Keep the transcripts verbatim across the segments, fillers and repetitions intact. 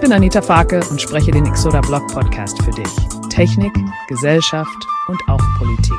bin Anita Farke und spreche den Exoda Blog Podcast für dich. Technik, Gesellschaft und auch Politik.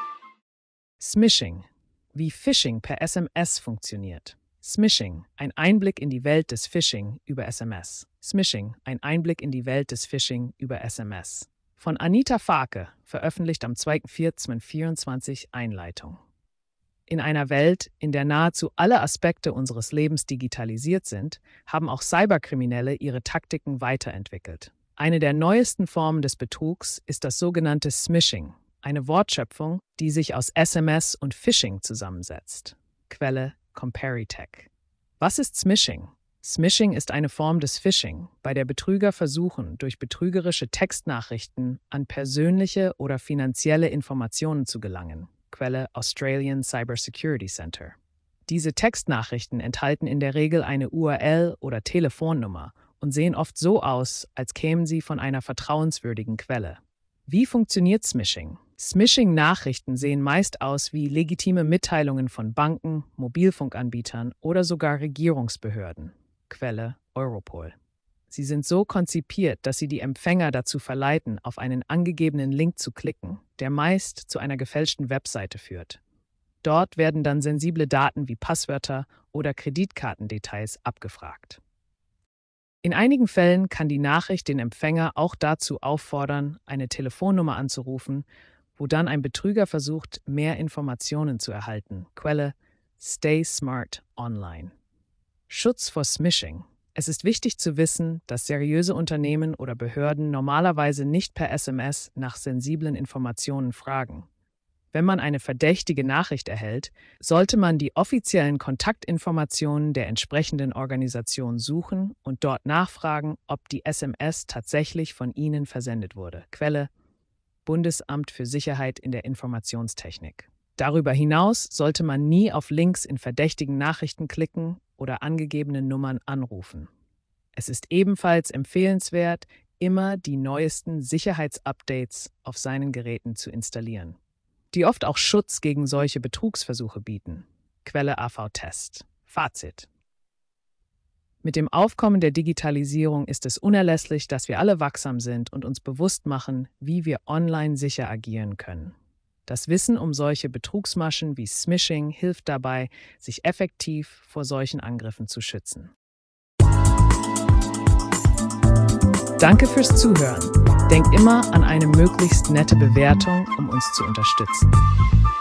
Smishing. Wie Phishing per S M S funktioniert. Smishing. Ein Einblick in die Welt des Phishing über S M S. Smishing. Ein Einblick in die Welt des Phishing über S M S. Von Anita Farke, veröffentlicht am zweiter vierter zweitausendvierundzwanzig, Einleitung. In einer Welt, in der nahezu alle Aspekte unseres Lebens digitalisiert sind, haben auch Cyberkriminelle ihre Taktiken weiterentwickelt. Eine der neuesten Formen des Betrugs ist das sogenannte Smishing, eine Wortschöpfung, die sich aus S M S und Phishing zusammensetzt. Quelle Comparitech. Was ist Smishing? Smishing ist eine Form des Phishing, bei der Betrüger versuchen, durch betrügerische Textnachrichten an persönliche oder finanzielle Informationen zu gelangen. Quelle Australian Cybersecurity Center. Diese Textnachrichten enthalten in der Regel eine U R L oder Telefonnummer und sehen oft so aus, als kämen sie von einer vertrauenswürdigen Quelle. Wie funktioniert Smishing? Smishing-Nachrichten sehen meist aus wie legitime Mitteilungen von Banken, Mobilfunkanbietern oder sogar Regierungsbehörden. Quelle Europol. Sie sind so konzipiert, dass sie die Empfänger dazu verleiten, auf einen angegebenen Link zu klicken, der meist zu einer gefälschten Webseite führt. Dort werden dann sensible Daten wie Passwörter oder Kreditkartendetails abgefragt. In einigen Fällen kann die Nachricht den Empfänger auch dazu auffordern, eine Telefonnummer anzurufen, wo dann ein Betrüger versucht, mehr Informationen zu erhalten. Quelle Stay Smart Online. Schutz vor Smishing. Es ist wichtig zu wissen, dass seriöse Unternehmen oder Behörden normalerweise nicht per S M S nach sensiblen Informationen fragen. Wenn man eine verdächtige Nachricht erhält, sollte man die offiziellen Kontaktinformationen der entsprechenden Organisation suchen und dort nachfragen, ob die S M S tatsächlich von ihnen versendet wurde. Quelle Bundesamt für Sicherheit in der Informationstechnik. Darüber hinaus sollte man nie auf Links in verdächtigen Nachrichten klicken oder angegebene Nummern anrufen. Es ist ebenfalls empfehlenswert, immer die neuesten Sicherheitsupdates auf seinen Geräten zu installieren, die oft auch Schutz gegen solche Betrugsversuche bieten. Quelle A V-Test. Fazit. Mit dem Aufkommen der Digitalisierung ist es unerlässlich, dass wir alle wachsam sind und uns bewusst machen, wie wir online sicher agieren können. Das Wissen um solche Betrugsmaschen wie Smishing hilft dabei, sich effektiv vor solchen Angriffen zu schützen. Danke fürs Zuhören. Denk immer an eine möglichst nette Bewertung, um uns zu unterstützen.